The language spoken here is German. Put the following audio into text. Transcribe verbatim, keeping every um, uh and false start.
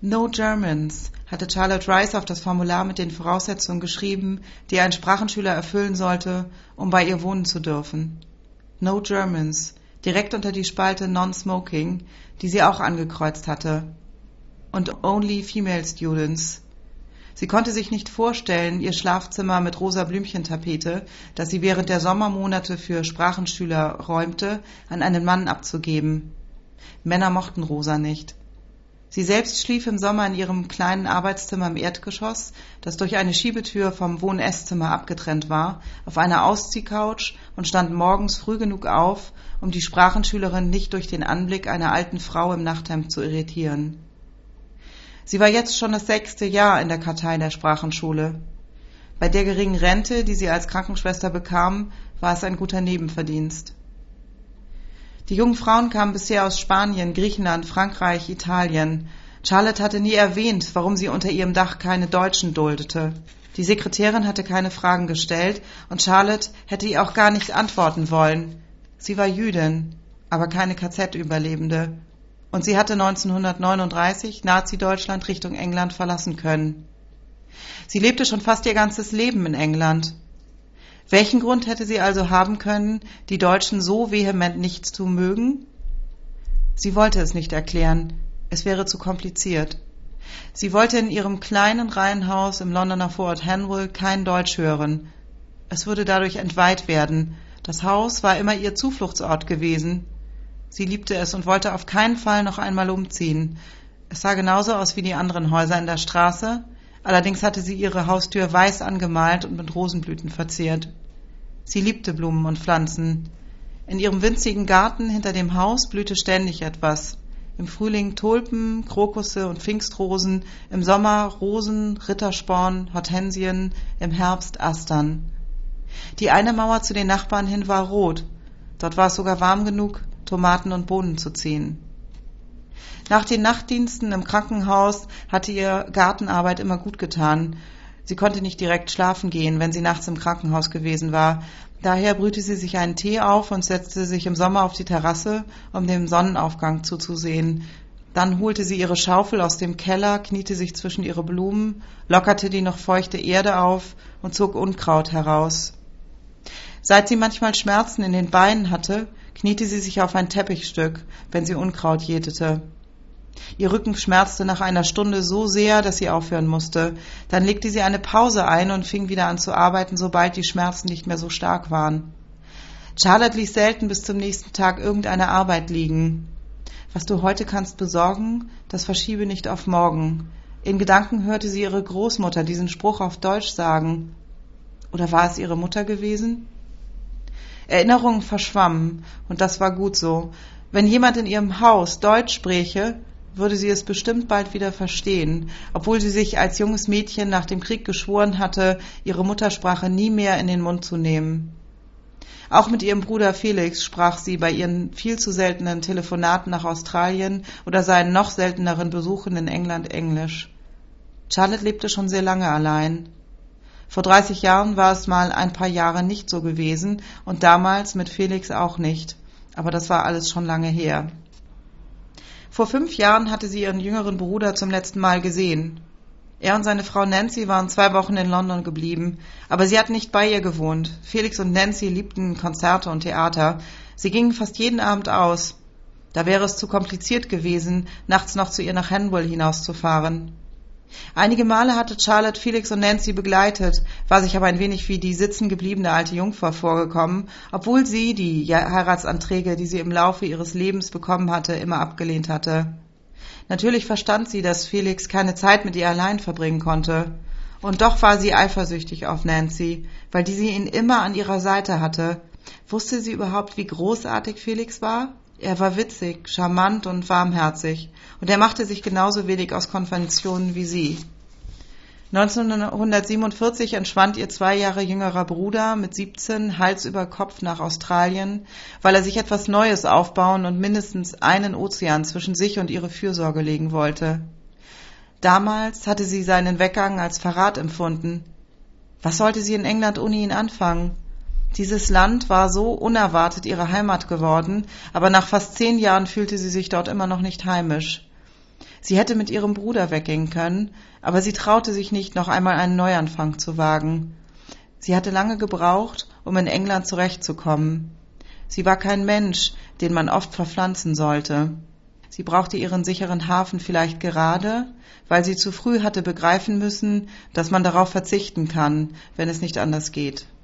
No Germans hatte Charlotte Rice auf das Formular mit den Voraussetzungen geschrieben, die ein Sprachenschüler erfüllen sollte, um bei ihr wohnen zu dürfen. No Germans, direkt unter die Spalte Non-Smoking, die sie auch angekreuzt hatte. Und Only Female Students. Sie konnte sich nicht vorstellen, ihr Schlafzimmer mit rosa Blümchentapete, das sie während der Sommermonate für Sprachenschüler räumte, an einen Mann abzugeben. Männer mochten Rosa nicht. Sie selbst schlief im Sommer in ihrem kleinen Arbeitszimmer im Erdgeschoss, das durch eine Schiebetür vom Wohn-Esszimmer abgetrennt war, auf einer Ausziehcouch und stand morgens früh genug auf, um die Sprachenschülerin nicht durch den Anblick einer alten Frau im Nachthemd zu irritieren. Sie war jetzt schon das sechste Jahr in der Kartei der Sprachenschule. Bei der geringen Rente, die sie als Krankenschwester bekam, war es ein guter Nebenverdienst. Die jungen Frauen kamen bisher aus Spanien, Griechenland, Frankreich, Italien. Charlotte hatte nie erwähnt, warum sie unter ihrem Dach keine Deutschen duldete. Die Sekretärin hatte keine Fragen gestellt und Charlotte hätte ihr auch gar nicht antworten wollen. Sie war Jüdin, aber keine K Z-Überlebende. Und sie hatte neunzehnhundertneununddreißig Nazi-Deutschland Richtung England verlassen können. Sie lebte schon fast ihr ganzes Leben in England. Welchen Grund hätte sie also haben können, die Deutschen so vehement nicht zu mögen? Sie wollte es nicht erklären, es wäre zu kompliziert. Sie wollte in ihrem kleinen Reihenhaus im Londoner Vorort Hanwell kein Deutsch hören. Es würde dadurch entweiht werden. Das Haus war immer ihr Zufluchtsort gewesen. Sie liebte es und wollte auf keinen Fall noch einmal umziehen. Es sah genauso aus wie die anderen Häuser in der Straße, allerdings hatte sie ihre Haustür weiß angemalt und mit Rosenblüten verziert. Sie liebte Blumen und Pflanzen. In ihrem winzigen Garten hinter dem Haus blühte ständig etwas. Im Frühling Tulpen, Krokusse und Pfingstrosen, im Sommer Rosen, Rittersporn, Hortensien, im Herbst Astern. Die eine Mauer zu den Nachbarn hin war rot. Dort war es sogar warm genug, Tomaten und Bohnen zu ziehen. Nach den Nachtdiensten im Krankenhaus hatte ihr Gartenarbeit immer gut getan. Sie konnte nicht direkt schlafen gehen, wenn sie nachts im Krankenhaus gewesen war. Daher brühte sie sich einen Tee auf und setzte sich im Sommer auf die Terrasse, um dem Sonnenaufgang zuzusehen. Dann holte sie ihre Schaufel aus dem Keller, kniete sich zwischen ihre Blumen, lockerte die noch feuchte Erde auf und zog Unkraut heraus. Seit sie manchmal Schmerzen in den Beinen hatte, kniete sie sich auf ein Teppichstück, wenn sie Unkraut jätete. Ihr Rücken schmerzte nach einer Stunde so sehr, dass sie aufhören musste. Dann legte sie eine Pause ein und fing wieder an zu arbeiten, sobald die Schmerzen nicht mehr so stark waren. Charlotte ließ selten bis zum nächsten Tag irgendeine Arbeit liegen. Was du heute kannst besorgen, das verschiebe nicht auf morgen. In Gedanken hörte sie ihre Großmutter diesen Spruch auf Deutsch sagen. Oder war es ihre Mutter gewesen? Erinnerungen verschwammen, und das war gut so. Wenn jemand in ihrem Haus Deutsch spräche, würde sie es bestimmt bald wieder verstehen, obwohl sie sich als junges Mädchen nach dem Krieg geschworen hatte, ihre Muttersprache nie mehr in den Mund zu nehmen. Auch mit ihrem Bruder Felix sprach sie bei ihren viel zu seltenen Telefonaten nach Australien oder seinen noch selteneren Besuchen in England Englisch. Charlotte lebte schon sehr lange allein. Vor dreißig Jahren war es mal ein paar Jahre nicht so gewesen und damals mit Felix auch nicht, aber das war alles schon lange her. Vor fünf Jahren hatte sie ihren jüngeren Bruder zum letzten Mal gesehen. Er und seine Frau Nancy waren zwei Wochen in London geblieben, aber sie hatten nicht bei ihr gewohnt. Felix und Nancy liebten Konzerte und Theater. Sie gingen fast jeden Abend aus. Da wäre es zu kompliziert gewesen, nachts noch zu ihr nach Hanwell hinauszufahren. Einige Male hatte Charlotte Felix und Nancy begleitet, war sich aber ein wenig wie die sitzen gebliebene alte Jungfer vorgekommen, obwohl sie die Heiratsanträge, die sie im Laufe ihres Lebens bekommen hatte, immer abgelehnt hatte. Natürlich verstand sie, dass Felix keine Zeit mit ihr allein verbringen konnte. Und doch war sie eifersüchtig auf Nancy, weil die sie ihn immer an ihrer Seite hatte. Wusste sie überhaupt, wie großartig Felix war? Er war witzig, charmant und warmherzig, und er machte sich genauso wenig aus Konventionen wie sie. neunzehnhundertsiebenundvierzig entschwand ihr zwei Jahre jüngerer Bruder mit siebzehn Hals über Kopf nach Australien, weil er sich etwas Neues aufbauen und mindestens einen Ozean zwischen sich und ihre Fürsorge legen wollte. Damals hatte sie seinen Weggang als Verrat empfunden. Was sollte sie in England ohne ihn anfangen? Dieses Land war so unerwartet ihre Heimat geworden, aber nach fast zehn Jahren fühlte sie sich dort immer noch nicht heimisch. Sie hätte mit ihrem Bruder weggehen können, aber sie traute sich nicht, noch einmal einen Neuanfang zu wagen. Sie hatte lange gebraucht, um in England zurechtzukommen. Sie war kein Mensch, den man oft verpflanzen sollte. Sie brauchte ihren sicheren Hafen vielleicht gerade, weil sie zu früh hatte begreifen müssen, dass man darauf verzichten kann, wenn es nicht anders geht.